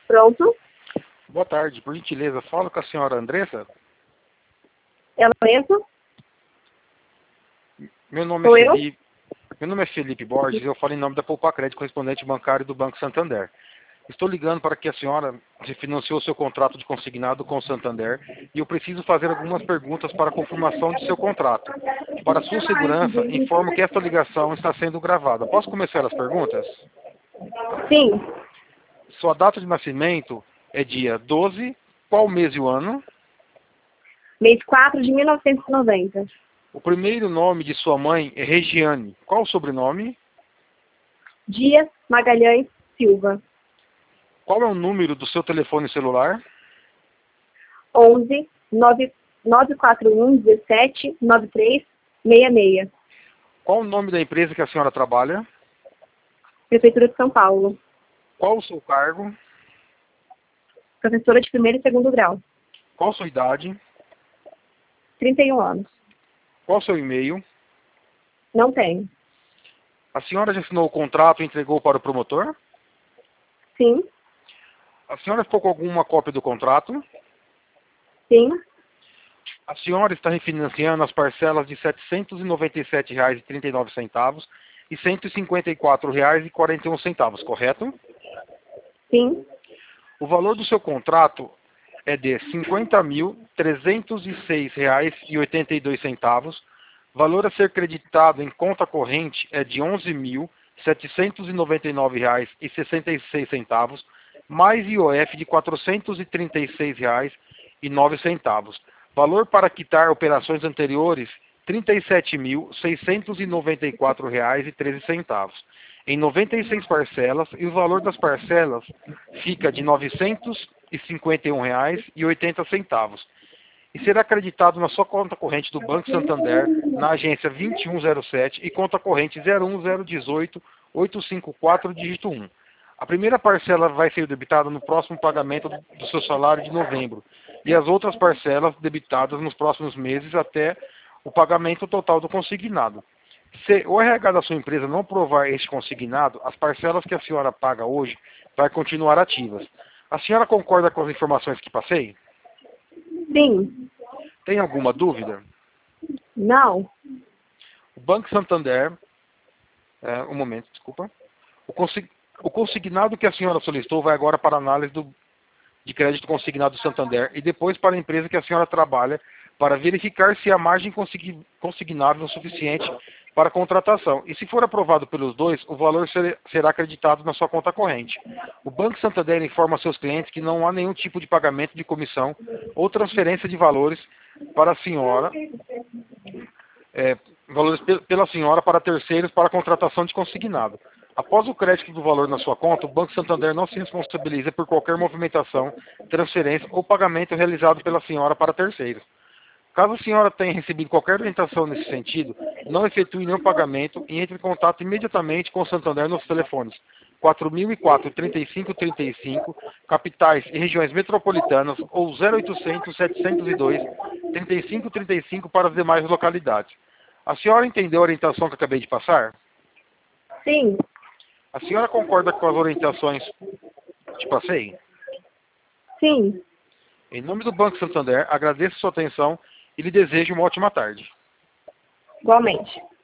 Pronto. Boa tarde, por gentileza, falo com a senhora Andressa. Ela mesmo? Meu nome Sou é eu? Felipe. Meu nome é Felipe Borges e eu falo em nome da Poupa Crédito, correspondente bancário do Banco Santander. Estou ligando para que a senhora refinanciou seu contrato de consignado com o Santander e eu preciso fazer algumas perguntas para a confirmação de seu contrato. Para sua segurança, informo que esta ligação está sendo gravada. Posso começar as perguntas? Sim. Sua data de nascimento é dia 12, qual mês e o ano? Mês 4 de 1990. O primeiro nome de sua mãe é Regiane. Qual o sobrenome? Dias Magalhães Silva. Qual é o número do seu telefone celular? 11 941 17 93 66. Qual o nome da empresa que a senhora trabalha? Prefeitura de São Paulo. Qual o seu cargo? Professora de primeiro e segundo grau. Qual sua idade? 31 anos. Qual o seu e-mail? Não tenho. A senhora já assinou o contrato e entregou para o promotor? Sim. A senhora ficou com alguma cópia do contrato? Sim. A senhora está refinanciando as parcelas de R$ 797,39 e R$ 154,41, correto? Sim. O valor do seu contrato é de R$ 50.306,82. Valor a ser creditado em conta corrente é de R$ 11.799,66, mais IOF de R$ 436,09. Valor para quitar operações anteriores, R$ 37.694,13. Em 96 parcelas, e o valor das parcelas fica de R$ 951,80 e será acreditado na sua conta corrente do Banco Santander, na agência 2107 e conta corrente 01018-854, dígito 1. A primeira parcela vai ser debitada no próximo pagamento do seu salário de novembro e as outras parcelas debitadas nos próximos meses até o pagamento total do consignado. Se o RH da sua empresa não provar este consignado, as parcelas que a senhora paga hoje vai continuar ativas. A senhora concorda com as informações que passei? Sim. Tem alguma dúvida? Não. O Banco Santander, um momento, desculpa. O consignado que a senhora solicitou vai agora para a análise de crédito consignado do Santander e depois para a empresa que a senhora trabalha para verificar se a margem consignável é o suficiente para a contratação. E se for aprovado pelos dois, o valor será acreditado na sua conta corrente. O Banco Santander informa a seus clientes que não há nenhum tipo de pagamento de comissão ou transferência de valores para a senhora, valores pela senhora para terceiros para a contratação de consignado. Após o crédito do valor na sua conta, o Banco Santander não se responsabiliza por qualquer movimentação, transferência ou pagamento realizado pela senhora para terceiros. Caso a senhora tenha recebido qualquer orientação nesse sentido, não efetue nenhum pagamento e entre em contato imediatamente com o Santander nos telefones 4004-3535, capitais e regiões metropolitanas, ou 0800-702-3535 para as demais localidades. A senhora entendeu a orientação que eu acabei de passar? Sim. A senhora concorda com as orientações que te passei? Sim. Em nome do Banco Santander, agradeço sua atenção e lhe desejo uma ótima tarde. Igualmente.